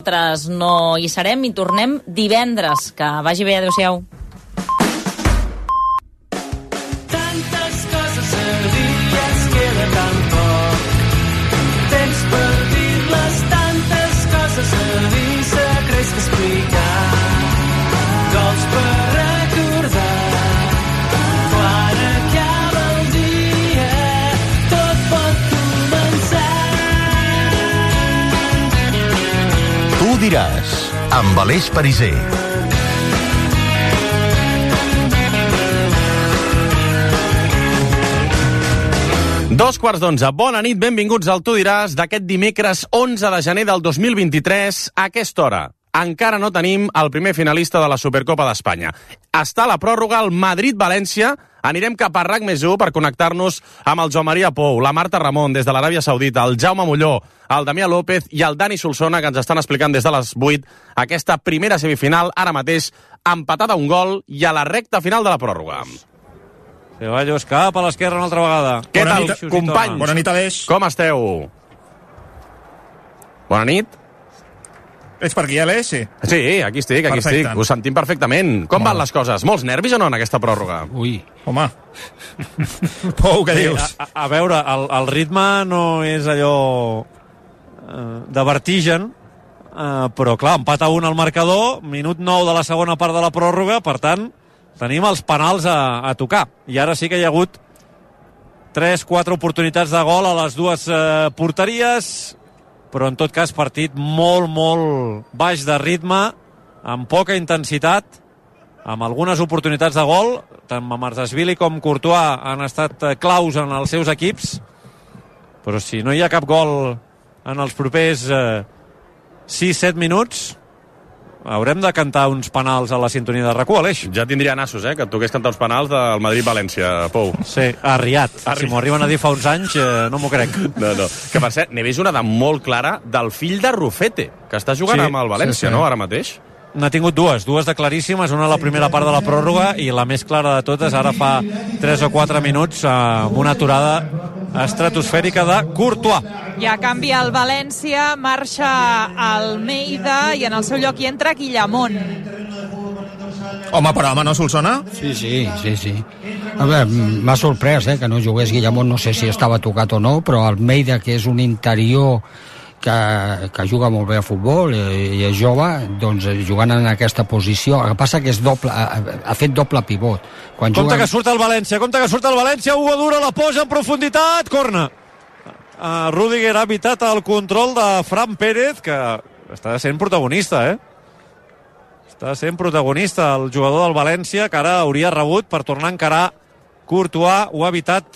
Nosaltres no hi serem i tornem divendres. Que vagi bé, adeu-siau. Tantes coses a dir, es queda tan poc temps per dir-les, tantes coses a dir, secrets que explicar, gols per recordar, quan acaba el dia tot pot començar. Tu diràs, amb Aleix Pariser. Dos quarts d'11. Bona nit, benvinguts al Tu diràs d'aquest dimecres 11 de gener del 2023. A aquesta hora encara no tenim el primer finalista de la Supercopa d'Espanya. Està a la pròrroga el Madrid-València. Anirem cap a RAC+1 per connectar-nos amb el Joan Maria Pou, la Marta Ramon des de l'Aràbia Saudita, el Jaume Molló, el Damià López i el Dani Solsona, que ens estan explicant des de les 8 aquesta primera semifinal, ara mateix empatada a un gol i a la recta final de la pròrroga. Ceballos cap a l'esquerra una altra vegada. Què tal, companys? Bona nit, Aleix. Com esteu? Bona nit. Ets per aquí, Aleix? Sí. Sí, aquí estic. Us sentim perfectament. Com van les coses? Molts nervis o no en aquesta pròrroga? Ui. Home. Pou, què dius? A veure, el ritme no és allò de vertigen, però clar, empat a 1 al marcador, minut 9 de la segona part de la pròrroga, per tant, tenim els penals a tocar. I ara sí que hi ha hagut 3-4 oportunitats de gol a les dues porteries, però en tot cas partit molt, molt baix de ritme, amb poca intensitat, amb algunes oportunitats de gol. Tant Mamardašvili com Courtois han estat claus en els seus equips, però si no hi ha cap gol en els propers 6-7 minuts, haurem de cantar uns penals a la sintonia de RAC1, Aleix. Ja tindria nassos, que et toqués cantar uns penals del Madrid-València, Pou. Sí, arriat. Si m'ho arriben a dir fa uns anys, no m'ho crec. No. Que per cert, n'he vist una de molt clara del fill de Rufete, que està jugant amb el València, no?, ara mateix. N'ha tingut dues de claríssimes, una a la primera part de la pròrroga i la més clara de totes ara fa 3 o 4 minuts amb una aturada estratosfèrica de Courtois. Ja canvia el València, marxa Almeida i en el seu lloc hi entra Guillamón. Home, però no, Solsona? Sí. A veure, m'ha sorprès que no jugués Guillamón, no sé si estava tocat o no, però Almeida, que és un interior que juga molt bé a futbol i és jove, doncs jugant en aquesta posició. El que passa que és doble, ha fet doble pivot. Compte que surt el València, Hugo Duro la posa en profunditat, corna. Rüdiger ha evitat el control de Fran Pérez, que està sent protagonista, Està sent protagonista el jugador del València, que ara hauria rebut per tornar a encarar Courtois. Ho ha evitat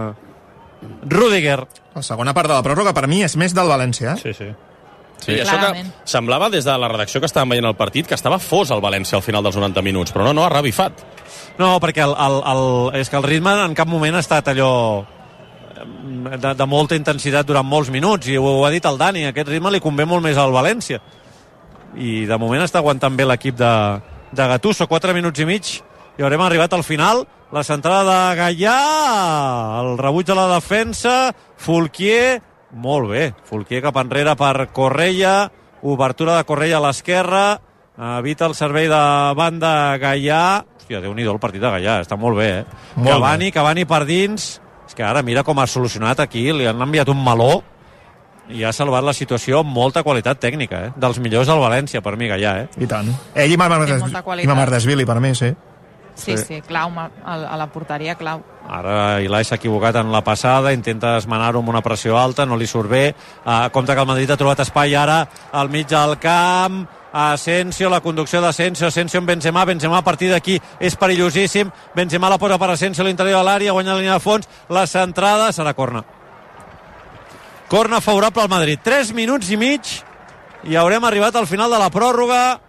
Rüdiger. La segona part de la pròrroga per mi és més del València. Sí, això que semblava des de la redacció que estàvem veient el partit que estava fos el València al final dels 90 minuts, però no, ha revifat. No, perquè és que el ritme en cap moment ha estat allò de molta intensitat durant molts minuts, i ho ha dit el Dani, aquest ritme li convé molt més al València, i de moment està aguantant bé l'equip de Gattuso. 4 minuts i mig i haurem arribat al final. La centrada de Gallà, el rebuig de la defensa, Fulquier, molt bé, Fulquier cap enrere per Correia, obertura de Correia a l'esquerra, evita el servei de banda Gallà. Hòstia, Déu-n'hi-do el partit de Gallà, està molt bé, Cavani per dins. És que ara mira com ha solucionat aquí, li han enviat un meló i ha salvat la situació amb molta qualitat tècnica, dels millors del València, per mi, Gallà, I tant. Ell i Mamardašvili, per mi, sí. Sí, clau, a la porteria, clau. Ara Ilai s'ha equivocat en la passada, intenta esmenar-ho amb una pressió alta, no li surt bé. Compte que el Madrid ha trobat espai ara al mig del camp. Asensio, la conducció d'Asensio, Asensio amb Benzema a partir d'aquí és perillosíssim. Benzema la posa per Asensio a l'interior de l'àrea, guanya la línia de fons, la centrada serà corna favorable al Madrid. 3 minuts i mig i haurem arribat al final de la pròrroga.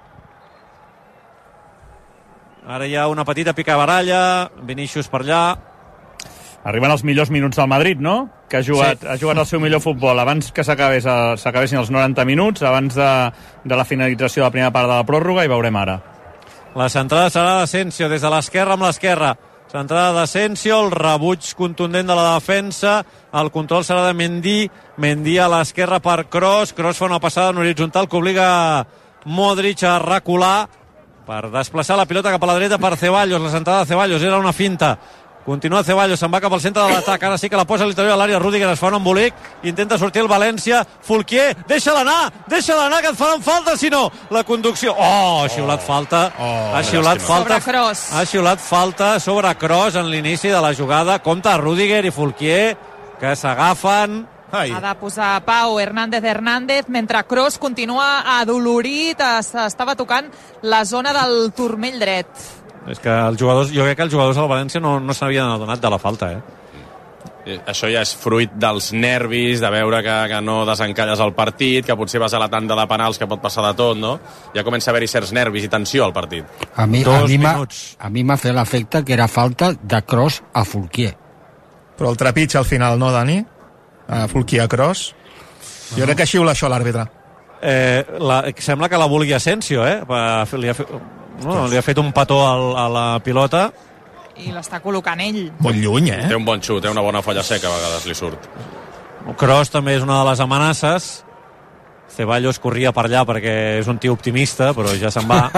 Ara hi ha una petita picabaralla, Vinícius per allà. Arriben els millors minuts del Madrid, no? Que ha jugat el seu millor futbol abans que s'acabessin els 90 minuts, abans de la finalització de la primera part de la pròrroga, i veurem ara. La centrada serà d'Asensio des de l'esquerra amb l'esquerra. Centrada d'Asensio, el rebuig contundent de la defensa, el control serà de Mendy, Mendy a l'esquerra per Kroos fa una passada en horitzontal que obliga Modric a recular per desplaçar la pilota cap a la dreta per Ceballos, la centrada de Ceballos era una finta, continua Ceballos, se'n va cap al centre de l'atac, ara sí que la posa a l'interior de l'àrea, Rüdiger es fa un embolic, intenta sortir el València, Fulquier, deixa-la anar, que et faran falta, si no, la conducció, ha xiulat falta, ha xiulat falta sobre Kroos en l'inici de la jugada, compta Rüdiger i Fulquier, que s'agafen. Ha de posar Pau Hernández, mentre Kroos continua adolorit, estava tocant la zona del turmell dret. És que jo crec que els jugadors del València no s'havien adonat de la falta, Això ja és fruit dels nervis, de veure que no desencalles el partit, que potser vas a la tanda de penals, que pot passar de tot, no? Ja comença a haver-hi certs nervis i tensió al partit. A mi m'ha fet l'efecte que era falta de Kroos a Fulquier. Però el trepitge al final, no, Dani? A Fulquier a Kroos. Jo crec que xiula això l'àrbitre. Sembla que la vulgui Asensio, li ha fet un petó a la pilota i l'està col·locant ell. Molt lluny, Té un bon xut, té una bona folla seca, a vegades li surt. Kroos també és una de les amenaces. Ceballos corria per allà perquè és un tio optimista, però ja se'n va.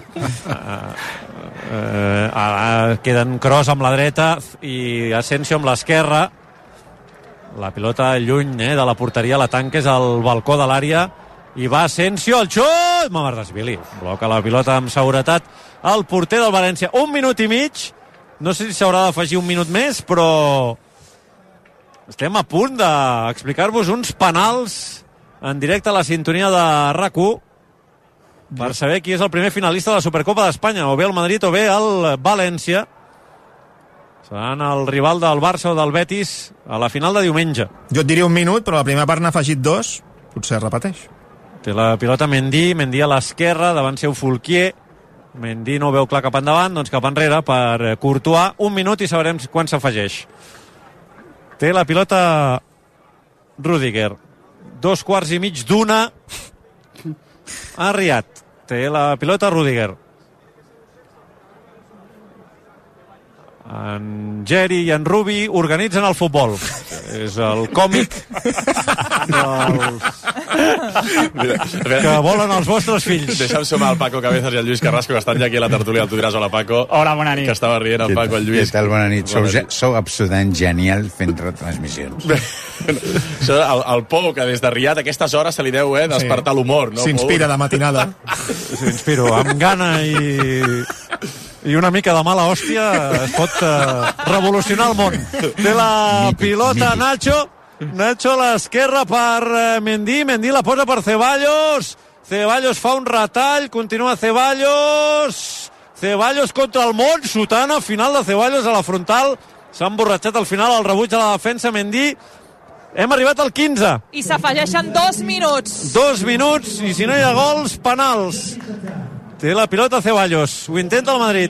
Queden Kroos amb la dreta i Asensio amb l'esquerra. La pilota lluny de la porteria, la tanques al balcó de l'àrea i va Asensio, el xut! Mamardashvili bloca la pilota amb seguretat el porter del València. 1 minut i mig, no sé si s'haurà d'afegir un minut més, però estem a punt d'explicar-vos uns penals en directe a la sintonia de RAC1 per saber qui és el primer finalista de la Supercopa d'Espanya, o bé el Madrid o bé el València. Seran el rival del Barça o del Betis a la final de diumenge. Jo et diria un minut, però la primera part n'ha afegit 2, potser repeteix. Té la pilota Mendy a l'esquerra, davant seu Fulquier. Mendy no veu clar cap endavant, doncs cap enrere per Courtois. 1 minut i sabrem quan s'afegeix. Té la pilota Rüdiger. 2 quarts i mig d'una. Ha arriat. Té la pilota Rüdiger. En Geri i en Rubi organitzen el futbol. És el còmic que volen els vostres fills. Deixa'm sumar el Paco Cabezas i el Lluís Carrasco, que estan ja aquí a la tertúlia. Tu diràs hola, Paco. Hola, bona nit. Que estava rient el Paco, el Lluís. Què tal, bona nit. Sou absolutament genial fent retransmissions. Això, el Pou, que des de Riad a aquestes hores se li deu despertar l'humor, no? S'inspira de matinada. S'inspiro amb gana i una mica de mala hòstia es pot revolucionar el món. Té la pilota Nacho a l'esquerra per Mendy la posa per Ceballos fa un retall, continua Ceballos contra el món, sotana final de Ceballos a la frontal, s'ha emborratxat al final el rebuig de la defensa Mendy. Hem arribat al 15 i s'afegeixen 2 minuts. 2 minuts i si no hi ha gols, penals. Té la pilota Ceballos, ho intenta el Madrid.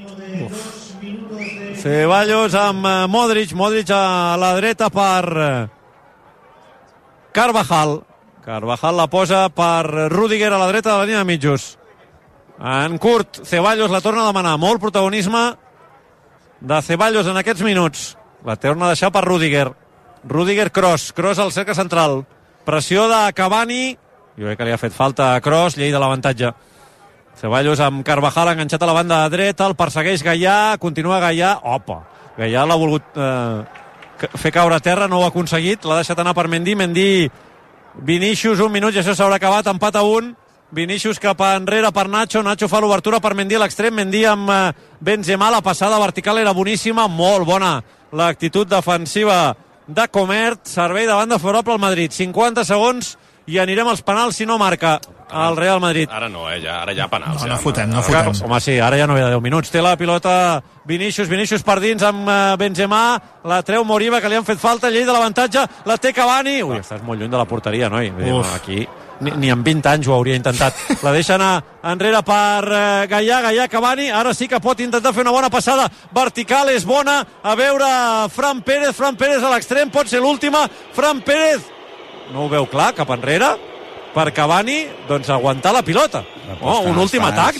Ceballos amb Modric a la dreta per Carvajal la posa per Rüdiger a la dreta de la línia de mitjos. En curt, Ceballos la torna a demanar, molt protagonisme de Ceballos en aquests minuts. La torna a deixar per Rüdiger Kroos al cercle central, pressió de Cavani, jo crec que li ha fet falta a Kroos, llei de l'avantatge. Ceballos amb Carvajal enganxat a la banda dreta, el persegueix Gaià, continua Gaià, Gaià l'ha volgut fer caure a terra, no ho ha aconseguit, l'ha deixat anar per Mendy, Vinícius, 1 minut i això s'haurà acabat, empat a 1, Vinícius cap enrere per Nacho fa l'obertura per Mendy a l'extrem, Mendy amb Benzema, la passada vertical era boníssima, molt bona l'actitud defensiva de Comert, servei de banda favorable al Madrid, 50 segons i anirem als penals si no marca el Real Madrid. Ara no, ara ja penals. No fotem. Home, sí, ara ja no ve de 10 minuts. Té la pilota Vinícius per dins amb Benzema, la treu Moriba, que li han fet falta, llei de l'avantatge, la té Cavani. Ui, estàs molt lluny de la porteria, noi. Aquí ni en 20 anys ho hauria intentat. La deixa anar enrere per Gaià, Cavani, ara sí que pot intentar fer una bona passada vertical, és bona, a veure Fran Pérez a l'extrem, pot ser l'última, Fran Pérez no ho veu clar, cap enrere per Cavani, doncs aguantar la pilota. Un últim atac, no?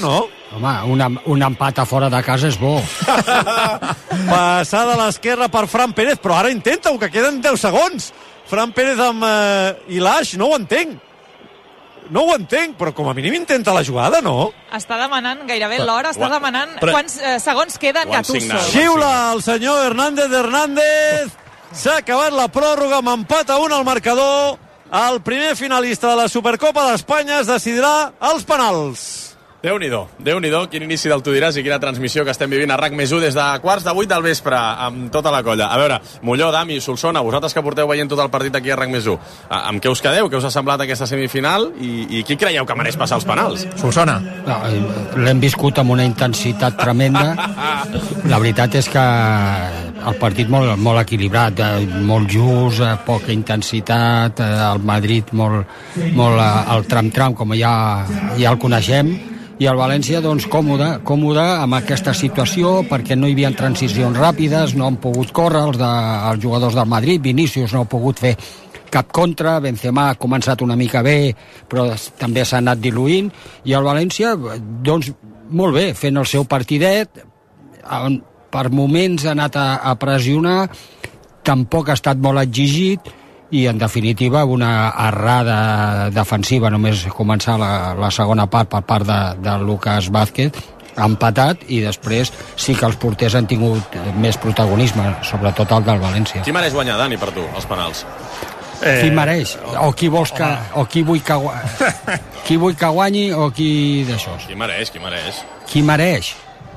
Home, un empat a fora de casa és bo. Passada a l'esquerra per Fran Pérez, però ara intenta-ho, que queden 10 segons. Fran Pérez amb Ilaix, no ho entenc. No ho entenc, però com a mínim intenta la jugada, no? Està demanant gairebé l'hora, està demanant quants segons queden Gattuso. Xiula el senyor Hernández. S'ha acabat la pròrroga amb empat a 1 al marcador. El primer finalista de la Supercopa d'Espanya es decidirà als penals. Déu-n'hi-do, quin inici del Tu diràs i quina transmissió que estem vivint a RAC+1 des de 7:15 del vespre amb tota la colla. A veure, Molló, Dami, Solsona, vosaltres que porteu veient tot el partit aquí a RAC+1, amb què us quedeu? Què us ha semblat aquesta semifinal? I qui creieu que mereix passar els penals? Solsona. L'hem viscut amb una intensitat tremenda. La veritat és que el partit molt equilibrat, molt just, poca intensitat, el Madrid molt el tram-tram, com ja el coneixem, i el València, doncs, còmode amb aquesta situació, perquè no hi havia transicions ràpides, no han pogut córrer els jugadors del Madrid, Vinícius no ha pogut fer cap contra, Benzema ha començat una mica bé, però també s'ha anat diluint, i el València, doncs, molt bé, fent el seu partidet, per moments ha anat a pressionar, tampoc ha estat molt exigit, i en definitiva una errada defensiva, només començar la segona part per part de Lucas Vázquez, ha empatat, i després sí que els porters han tingut més protagonisme, sobretot el del València. Qui mereix guanyar, Dani, per tu, els penals? Qui mereix? O qui vols que... O qui vull que guanyi? Qui vull que guanyi o qui d'això? Qui mereix? Qui mereix?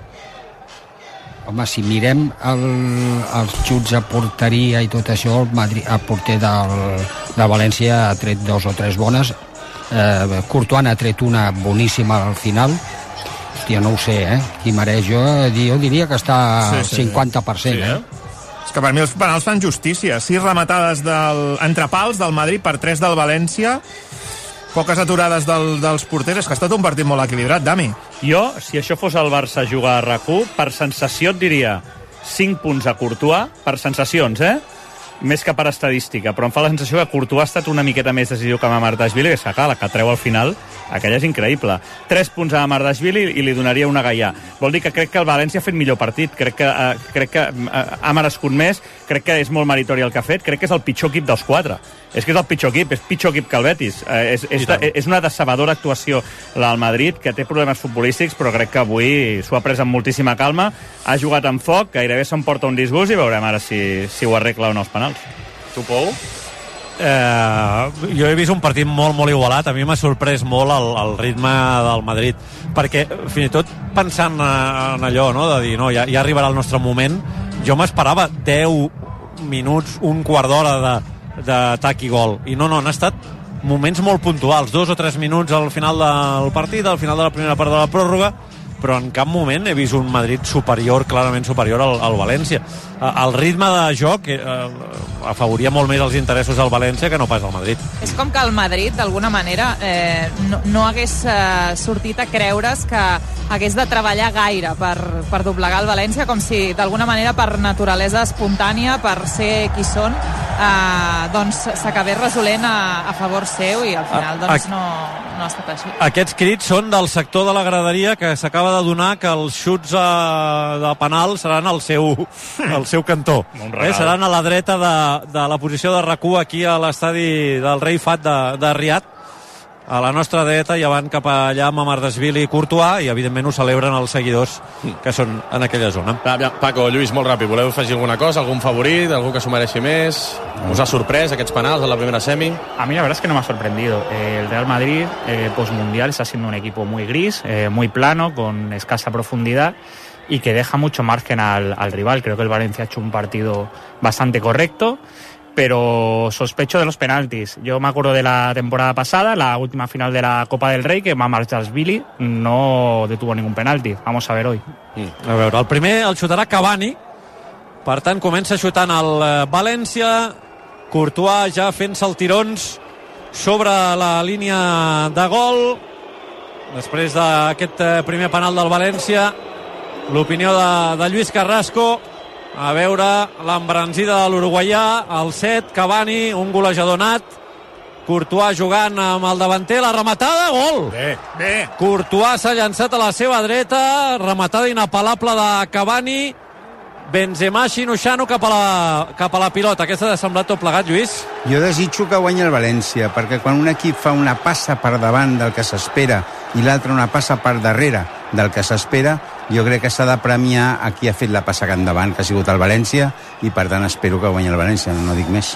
Home, si mirem els xuts a porteria i tot això, el porter de València ha tret 2 o 3 bones, Courtois n'ha tret una boníssima al final. Hòstia, no ho sé, qui mereix? Jo diria que està al 50%. És que per mi els penals fan justícia. 6 rematades entre pals del Madrid per 3 del València, poques aturades dels porters. És que ha estat un partit molt equilibrat, Dami. Jo, si això fos el Barça jugar a RAC1, per sensació et diria 5 punts a Courtois, per sensacions, més que per estadística, però em fa la sensació que Courtois ha estat una miqueta més decisiu que Mamardashvili, que la que treu al final, aquella és increïble. 3 punts a Mamardashvili i li donaria una Gaià. Vol dir que crec que el València ha fet millor partit, crec que ha merescut més, crec que és molt meritori el que ha fet, crec que és el pitjor equip dels 4. És que és el pitjor equip que el Betis. És una decebedora actuació la del Madrid, que té problemes futbolístics, però crec que avui s'ho ha pres amb moltíssima calma, ha jugat amb foc, gairebé s'emporta un disgust i veurem ara si ho arregla o no els penals. Tu, Pou? Jo he vist un partit molt, molt igualat. A mi m'ha sorprès molt el ritme del Madrid, perquè fins i tot pensant en allò, no, de dir, no, ja arribarà el nostre moment, jo m'esperava 10 minuts, un quart d'hora d'atac i gol, i no, han estat moments molt puntuals, 2 o 3 minuts al final del partit, al final de la primera part de la pròrroga, però en cap moment he vist un Madrid superior, clarament superior al València. El ritme de joc afavoria molt més els interessos del València que no pas del Madrid. És com que el Madrid, d'alguna manera, no hagués sortit a creure's que hagués de treballar gaire per doblegar el València, com si, d'alguna manera, per naturalesa espontània, per ser qui són, doncs s'acabés resolent a favor seu, i al final doncs no ha estat així. Aquests crits són del sector de la graderia, que s'acaba de donar que els xuts de penal seran al seu cantó. Seran a la dreta de la posició de RAC1 aquí a l'estadi del Rei Fat de Riad. A la nostra dreta ja van cap allà amb Mamardashvili i Courtois, i evidentment ho celebren els seguidors que són en aquella zona. Paco, Lluís, molt ràpid, voleu afegir alguna cosa? Algun favorit? Algú que s'ho mereixi més? ¿Us ha sorprès aquests penals en la primera semi? A mí la verdad es que no me ha sorprendido. El Real Madrid post-mundial está siendo un equipo muy gris, muy plano, con escasa profundidad, y que deja mucho margen al rival. Creo que el Valencia ha hecho un partido bastante correcto, pero sospecho de los penaltis. Yo me acuerdo de la temporada pasada, la última final de la Copa del Rey, que Mamardashvili no detuvo ningún penalti. Vamos a ver hoy. A veure, el primer el xutarà Cavani, per tant comença xutant el València, Courtois ja fent saltirons sobre la línia de gol. Després d'aquest primer penal del València, l'opinió de Lluís Carrasco. A veure l'embranzida de l'uruguaià, el 7, Cavani, un golejador nat, Courtois jugant amb el davanter, la rematada, gol! Bé. Courtois s'ha llançat a la seva dreta, rematada inapel·lable de Cavani, Benzema xinoxano cap a la pilota. Aquesta ha semblat tot plegat, Lluís? Jo desitjo que guanyi el València, perquè quan un equip fa una passa per davant del que s'espera i l'altre una passa per darrere del que s'espera, jo crec que s'ha de premiar a qui ha fet la passa endavant, que ha sigut el València, i per tant espero que guanyi el València, no dic més.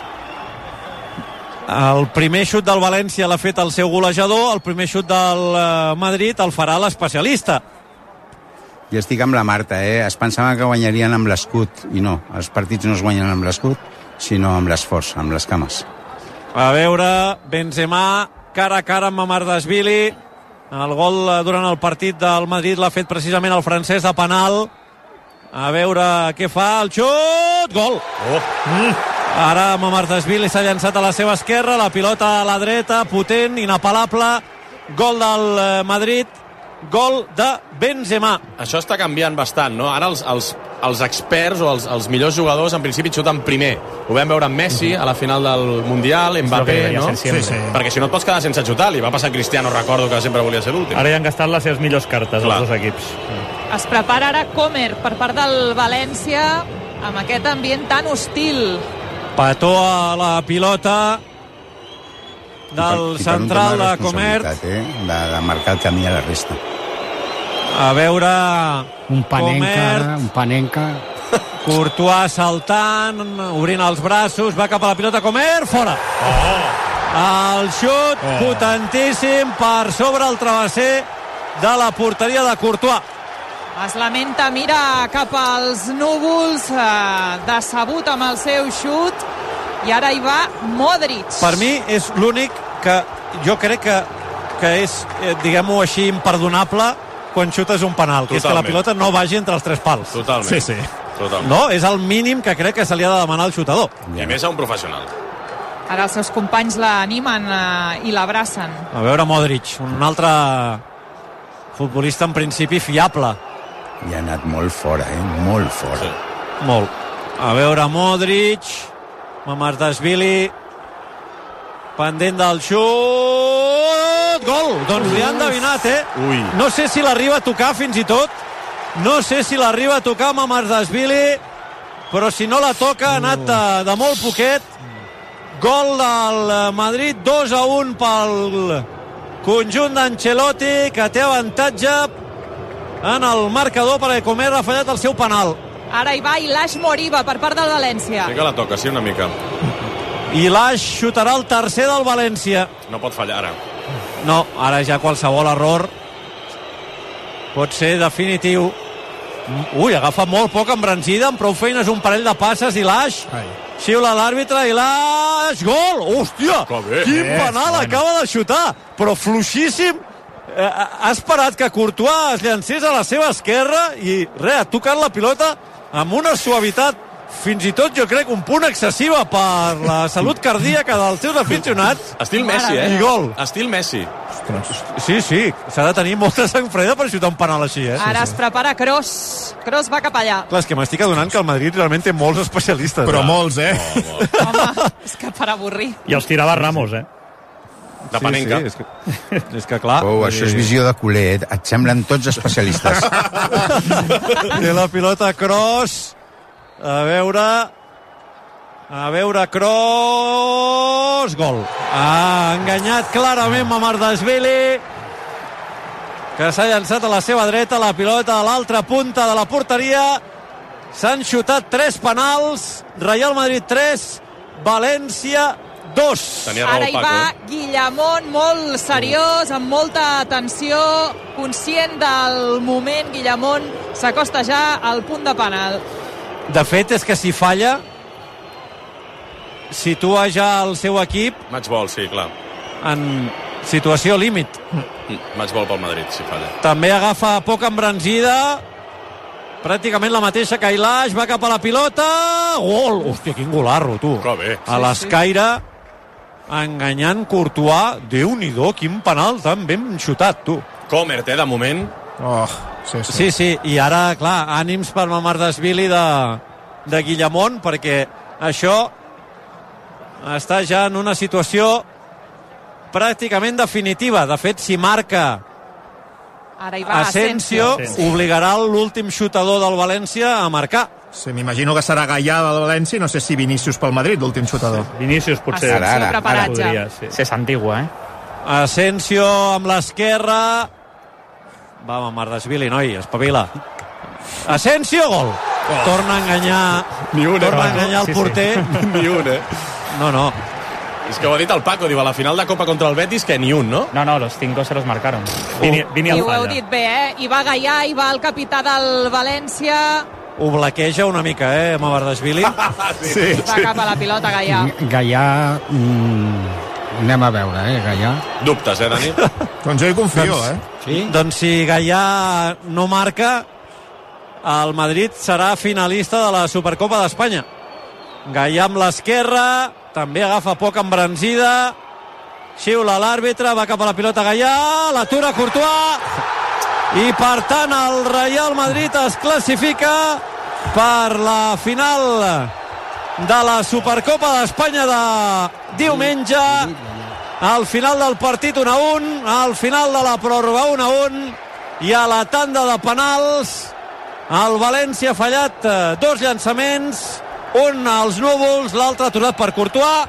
El primer xut del València l'ha fet el seu golejador, el primer xut del Madrid el farà l'especialista. Jo estic amb la Marta, es pensaven que guanyarien amb l'escut, i no, els partits no es guanyen amb l'escut, sinó amb l'esforç, amb les cames. A veure, Benzema cara a cara amb Mamardashvili. El gol durant el partit del Madrid l'ha fet precisament el francès de penal. A veure què fa, el xut, gol! Ara Mamardashvili s'ha llançat a la seva esquerra, la pilota a la dreta, potent, inapel·lable, gol del Madrid, gol de Benzema. Això està canviant bastant, no? Ara els experts o els millors jugadors en principi xuten primer. Ho vam veure amb Messi a la final del Mundial, Mbappé, no? Sí. Perquè si no et pots quedar sense xutar. Li va passar a Cristiano, recordo que sempre volia ser l'últim. Ara ja han gastat les seves millors cartes, els dos equips. Es prepara ara Comer per part del València amb aquest ambient tan hostil. Petó a la pilota del central de Comer. De marcar el camí a la resta. A veure... Un Panenka. Courtois saltant, obrint els braços, va cap a la pilota Comer, fora! El xut potentíssim per sobre el travesser de la porteria de Courtois. Es lamenta, mira cap als núvols, decebut amb el seu xut, i ara hi va Modric. Per mi és l'únic que jo crec que és, diguem-ho així, imperdonable quan xutes un penal, que és que la pilota no vagi entre els tres pals. Totalment. Sí. Totalment. No, és el mínim que crec que se li ha de demanar al xutador. I més a un professional. Ara els seus companys l'animen i l'abracen. A veure Modric, un altre futbolista en principi fiable. I ha anat molt fora, molt fora. Sí. Molt. A veure Modric, Mamardashvili, pendent del xut, gol! Doncs li han endevinat, Ui. No sé si l'arriba a tocar fins i tot, no sé si l'arriba a tocar Mamardashvili, però si no la toca ha anat de molt poquet. Gol del Madrid, 2-1 pel conjunt d'Ancelotti, que té avantatge en el marcador perquè Comer ha fallat el seu penal. Ara hi va Ilaix Moriba per part del València. Sí que la toca, sí, una mica. I l'Aix xutarà el tercer del València. No pot fallar ara. No, ara ja qualsevol error pot ser definitiu. Ui, agafa molt poc embranzida, amb prou feines, un parell de passes, i l'Aix xiula l'àrbitre, i l'Aix, gol! Hòstia, quin penal acaba de xutar, però fluixíssim. Ha esperat que Courtois es llancés a la seva esquerra i res, ha tocat la pilota amb una suavitat fins i tot jo crec un punt excessiva per la salut cardíaca dels seus aficionats. Estil Messi, I gol. Estil Messi. Sí, s'ha de tenir molta sang freda per xutar un penal així, Ara es prepara Kroos. Kroos va cap allà. Clar, és que m'estic adonant que el Madrid realment té molts especialistes. Però molts, Home, és que per avorrir. I els tirava Ramos, De Panenka. Sí, és que clar... Això és visió de culer, et semblen tots especialistes. Té la pilota Kroos. A veure Kroos, gol. Ha enganyat clarament Mamardashvili, que s'ha llançat a la seva dreta, la pilota a l'altra punta de la porteria. S'han xutat 3 penals, Real Madrid 3, València 2. Ara hi va Guillamón, molt seriós, amb molta atenció, conscient del moment. Guillamón s'acosta ja al punt de penal. De fet, és que si falla situa ja el seu equip matchball, sí, clar, en situació límit. Matchball pel Madrid, si falla. També agafa poca embranzida, pràcticament la mateixa que Ilaix, va cap a la pilota, gol! Hòstia, quin golarro, tu. Que bé. A l'escaire, enganyant Courtois. Déu-n'hi-do, quin penal tan ben xutat, tu. Comer, de moment. Sí, i ara, clar, ànims per Mamardashvili de Guillamón, perquè això està ja en una situació pràcticament definitiva. De fet, si marca Ara hi va Asensio, obligarà l'últim xutador del València a marcar. Sí, m'imagino que serà Gaià del València, no sé si Vinícius pel Madrid, l'últim xutador. Vinícius potser. Asensio preparat ja. És antigua, Asensio amb l'esquerra. Va, Mardashvili, noi, espavila. Asensio, gol. Torna a enganyar, el porter. Ni un, No. És que ho ha dit el Paco, diu, a la final de Copa contra el Betis, que ni un, no? No, los 5 se los marcaron. Vini I al ho heu falla. dit bé, Hi va Gaià, hi va el capità del València. Ho blaqueja una mica, Mardashvili. Sí. Va cap a la pilota, Gaià. Gaià... anem a veure, Gaià. Dubtes, Dani? Doncs jo hi confio, Sí? Doncs si Gaià no marca, el Madrid serà finalista de la Supercopa d'Espanya. Gaià amb l'esquerra, també agafa poca embranzida, xiula l'àrbitre, va cap a la pilota Gaià, l'atura Courtois, i per tant el Real Madrid es classifica per la final de la Supercopa d'Espanya de diumenge. Al final del partit 1-1, al final de la pròrroga 1-1, i a la tanda de penals el València ha fallat 2 llançaments, un als núvols, l'altre aturat per Courtois.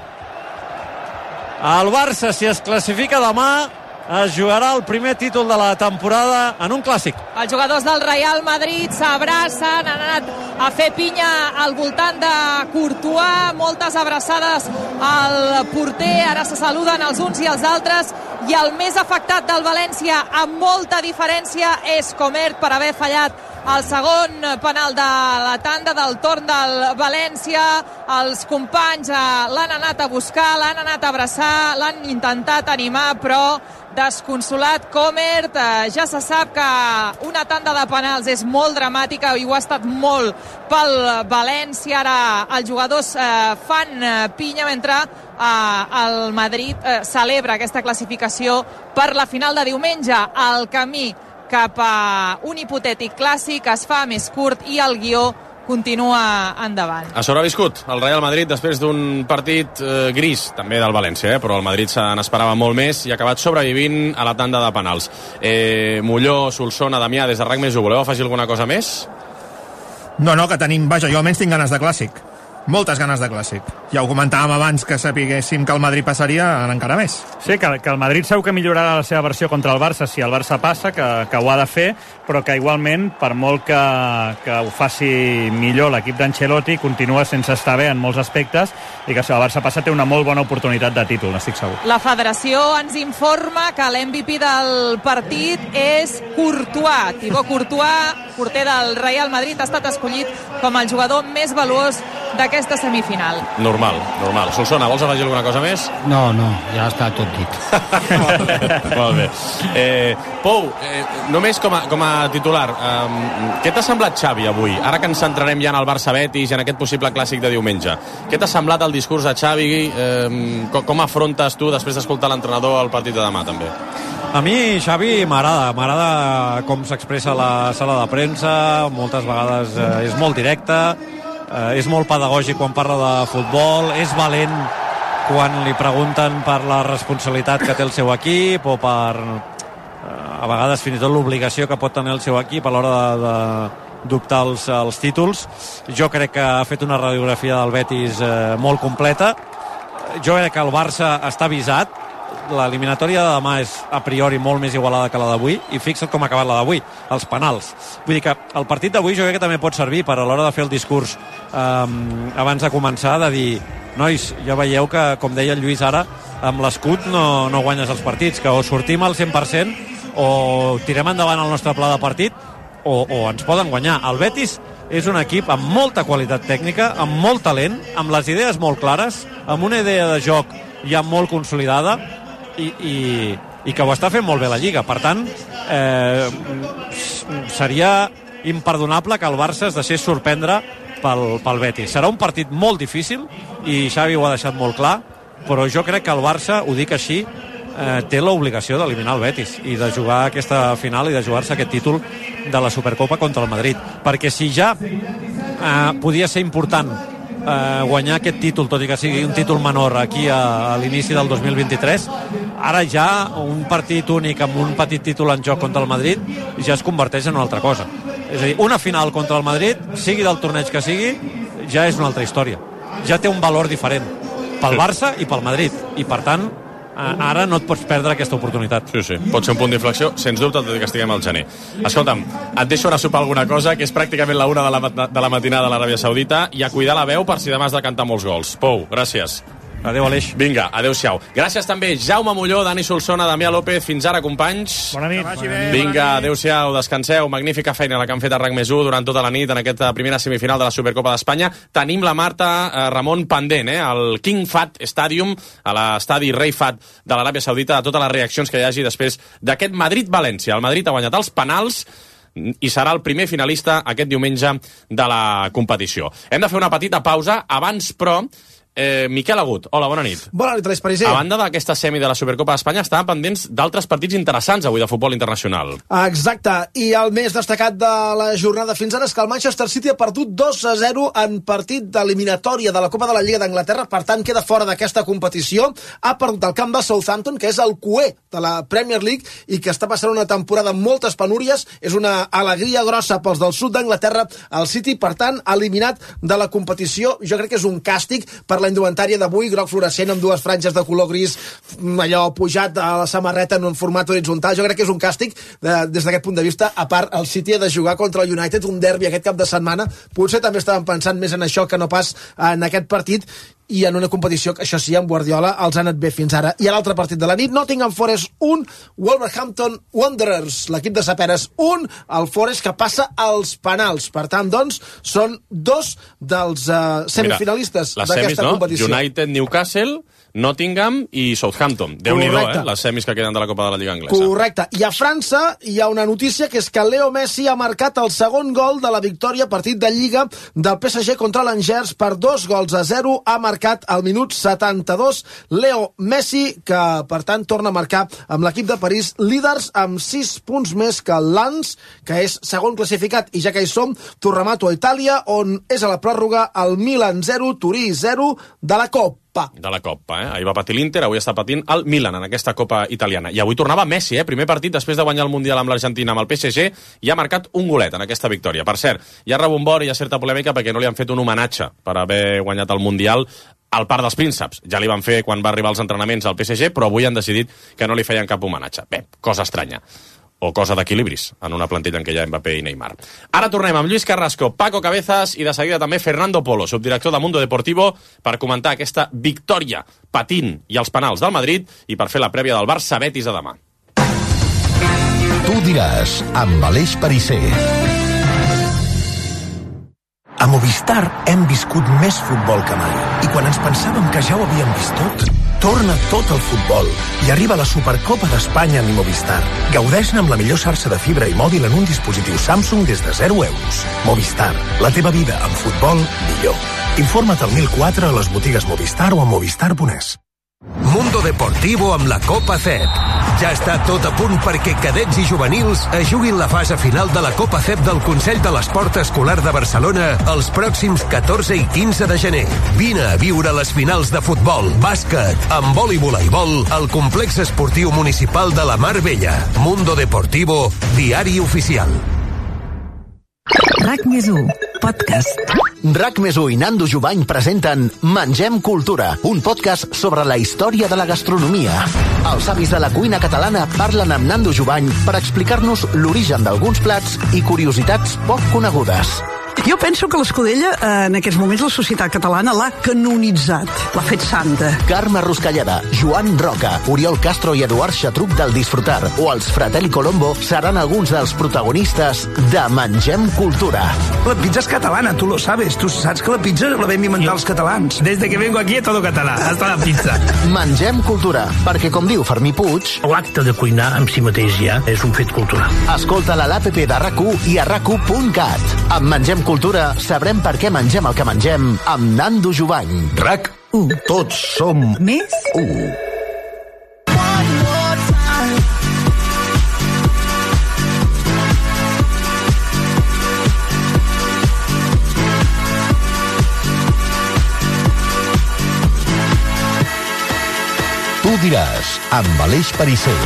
El Barça, si es classifica demà, es jugarà el primer títol de la temporada en un clàssic. Els jugadors del Real Madrid s'abracen, han anat a fer pinya al voltant de Courtois, moltes abraçades al porter, ara se saluden els uns i els altres, i el més afectat del València, amb molta diferència, és Comert, per haver fallat el segon penal de la tanda del torn del València. Els companys l'han anat a buscar, l'han anat a abraçar, l'han intentat animar, però desconsolat Comert. Ja se sap que una tanda de penals és molt dramàtica i ho ha estat molt pel València. Ara els jugadors fan pinya mentre el Madrid celebra aquesta classificació per la final de diumenge. El camí cap a un hipotètic clàssic es fa més curt i el guió continua endavant. A sobreviscut el Real Madrid després d'un partit gris, també del València, però el Madrid se n'esperava molt més i ha acabat sobrevivint a la tanda de penals. Molló, Solsona, Damià, des de RAC més 1, voleu afegir alguna cosa més? No, que tenim, vaja, jo almenys tinc ganes de clàssic. Moltes ganes de clàssic. Ja ho comentàvem abans que sapiguéssim que el Madrid passaria, ara encara més. Sí, que el Madrid segur que millorarà la seva versió contra el Barça si el Barça passa, que ho ha de fer, però que igualment, per molt que ho faci millor l'equip d'Ancelotti, continua sense estar bé en molts aspectes, i que si el Barça passa té una molt bona oportunitat de títol, n'estic segur. La federació ens informa que l'MVP del partit és Courtois. Thibaut Courtois, porter del Real Madrid, ha estat escollit com el jugador més valuós d'aquesta semifinal. Normal. Solsona, vols afegir alguna cosa més? No, ja està tot dit. Molt bé. Pou, només com a titular, què t'ha semblat Xavi avui? Ara que ens centrarem ja en el Barça-Betis i en aquest possible clàssic de diumenge. Què t'ha semblat el discurs de Xavi? Com afrontes tu, després d'escoltar l'entrenador, el partit de demà, també? A mi, Xavi, m'agrada com s'expressa a la sala de premsa, moltes vegades és molt directe, és molt pedagògic quan parla de futbol, és valent quan li pregunten per la responsabilitat que té el seu equip o per, a vegades, fins i tot l'obligació que pot tenir el seu equip a l'hora d'optar els títols. Jo crec que ha fet una radiografia del Betis molt completa. Jo crec que el Barça està avisat. L'eliminatòria de demà és a priori molt més igualada que la d'avui, i fixa't com ha acabat la d'avui, els penals. Vull dir que el partit d'avui jo crec que també pot servir per a l'hora de fer el discurs abans de començar, de dir, nois, ja veieu que, com deia el Lluís ara, amb l'escut no guanyes els partits, que o sortim al 100% o tirem endavant el nostre pla de partit o ens poden guanyar. El Betis és un equip amb molta qualitat tècnica, amb molt talent, amb les idees molt clares, amb una idea de joc ja molt consolidada, i que ho està fent molt bé la Lliga. Per tant, seria imperdonable que el Barça es deixés sorprendre pel Betis. Serà un partit molt difícil i Xavi ho ha deixat molt clar, però jo crec que el Barça, ho dic així, té l'obligació d'eliminar el Betis i de jugar aquesta final i de jugar-se aquest títol de la Supercopa contra el Madrid, perquè si ja podia ser important guanyar aquest títol, tot i que sigui un títol menor aquí a l'inici del 2023, ara ja un partit únic amb un petit títol en joc contra el Madrid ja es converteix en una altra cosa. És a dir, una final contra el Madrid, sigui del torneig que sigui, ja és una altra història. Ja té un valor diferent pel Barça i pel Madrid. I, per tant, ara no et pots perdre aquesta oportunitat. Sí. Pot ser un punt d'inflexió, sens dubte, tot i que estiguem al gener. Escolta'm, et deixo ara sopar alguna cosa, que és pràcticament la 1 de la matinada a l'Aràbia Saudita, i a cuidar la veu per si demà has de cantar molts gols. Pou, gràcies. Adéu, Aleix. Vinga, adéu-siau. Gràcies també Jaume Molló, Dani Solsona, Damià López. Fins ara, companys. Bona nit. Vinga, adéu-siau, descanseu. Magnífica feina la que han fet a RAC+1 durant tota la nit en aquesta primera semifinal de la Supercopa d'Espanya. Tenim la Marta Ramon pendent, al King Fahd Stadium, a l'estadi Rei Fahd de l'Aràbia Saudita, de totes les reaccions que hi hagi després d'aquest Madrid-València. El Madrid ha guanyat els penals i serà el primer finalista aquest diumenge de la competició. Hem de fer una petita pausa. Abans, però, Miquel Agut, hola, bona nit. Bona nit, Aleix Pariser. A banda d'aquesta semi de la Supercopa d'Espanya, estaven pendents d'altres partits interessants avui de futbol internacional. Exacte, i el més destacat de la jornada fins ara és que el Manchester City ha perdut 2-0 en partit d'eliminatòria de la Copa de la Lliga d'Anglaterra, per tant queda fora d'aquesta competició. Ha perdut el camp de Southampton, que és el cué de la Premier League i que està passant una temporada amb moltes penúries. És una alegria grossa pels del sud d'Anglaterra. El City, per tant, eliminat de la competició. Jo crec que és un càstig per la indumentària d'avui, groc fluorescent amb dues franges de color gris, allò pujat a la samarreta en un format horitzontal. Jo crec que és un càstig des d'aquest punt de vista. A part, el City ha de jugar contra el United, un derbi aquest cap de setmana. Potser també estaven pensant més en això que no pas en aquest partit, i en una competició que, això sí, amb Guardiola els ha anat bé fins ara. I a l'altre partit de la nit, Nottingham Forest 1, Wolverhampton Wanderers, l'equip de Saperes 1, el Forest que passa als penals. Per tant, doncs, són dos dels semifinalistes d'aquesta competició. United, Newcastle, Nottingham i Southampton. Déu-n'hi-do, les semis que queden de la Copa de la Lliga Anglesa. Correcte. I a França hi ha una notícia, que és que Leo Messi ha marcat el segon gol de la victòria partit de Lliga del PSG contra l'Angers per 2-0. Ha marcat al minut 72 Leo Messi, que per tant torna a marcar amb l'equip de París, líders amb 6 punts més que el Lens, que és segon classificat. I ja que hi som, tornamato a Itàlia, on és a la pròrroga el Milan 0, Turí 0 de la Coppa. De la Copa, Ahir va patir l'Inter, avui està patint el Milan en aquesta Copa italiana. I avui tornava Messi, primer partit després de guanyar el Mundial amb l'Argentina, amb el PSG, i ha marcat un golet en aquesta victòria. Per cert, hi ha rebombor i hi ha certa polèmica perquè no li han fet un homenatge per haver guanyat el Mundial al Parc dels Prínceps. Ja li van fer quan va arribar als entrenaments al PSG, però avui han decidit que no li feien cap homenatge. Bé, cosa estranya. O cosa d'equilibris en una plantilla en què hi ha Mbappé i Neymar. Ara tornem amb Lluís Carrasco, Paco Cabezas i de seguida també Fernando Polo, subdirector de Mundo Deportivo, per comentar aquesta victòria patint i els penals del Madrid i per fer la prèvia del Barça-Betis de demà. Tu diràs, amb Aleix Pariser. A Movistar hem viscut més futbol que mai. I quan ens pensàvem que ja ho havíem vist tot, torna tot el futbol. I arriba la Supercopa d'Espanya amb Movistar. Gaudeix-ne amb la millor xarxa de fibra i mòbil en un dispositiu Samsung des de 0 euros. Movistar, la teva vida amb futbol millor. Informa't al 1004 a les botigues Movistar o a movistar.es. Mundo Deportivo amb la Copa CEP. Ja està tot a punt perquè cadets i juvenils es juguin la fase final de la Copa CEP del Consell de l'Esport Escolar de Barcelona els pròxims 14 i 15 de gener. Vine a viure les finals de futbol, bàsquet, handbol i voleibol al Complex Esportiu Municipal de la Mar Bella. Mundo Deportivo, diari oficial. RAC+1, podcast. RAC+1 i Nando Jubany presenten Mengem Cultura, un podcast sobre la història de la gastronomia. Els avis de la cuina catalana parlen amb Nando Jubany per explicar-nos l'origen d'alguns plats i curiositats poc conegudes. Jo penso que l'Escudella, en aquests moments, la societat catalana l'ha canonitzat, l'ha fet santa. Carme Ruscalleda, Joan Roca, Oriol Castro i Eduard Xatruc del Disfrutar o els Fratelli Colombo seran alguns dels protagonistes de Mengem Cultura. La pizza és catalana, tu lo sabes. Tu saps que la pizza la vam inventar els catalans. Desde que vengo aquí todo català, hasta la pizza. Mengem Cultura, perquè com diu Fermí Puig... L'acte de cuinar en si mateix ja és un fet cultural. Escolta-la a l'APP de RAC1 i a RAC1.cat. Amb Mengem Cultura sabrem per què mengem el que mengem amb Nando Jubany. RAC1. Tots som més 1. Tu diràs, amb Aleix Perisser.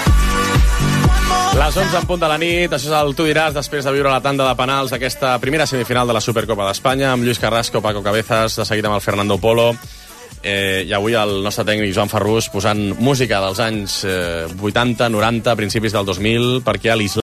Les 11 en punt de la nit, això és el Tu diràs després de viure la tanda de penals d'aquesta primera semifinal de la Supercopa d'Espanya amb Lluís Carrasco, Paco Cabezas, de seguida amb el Fernando Polo i avui el nostre tècnic Joan Ferrús posant música dels anys 80, 90, principis del 2000 perquè a l'Islam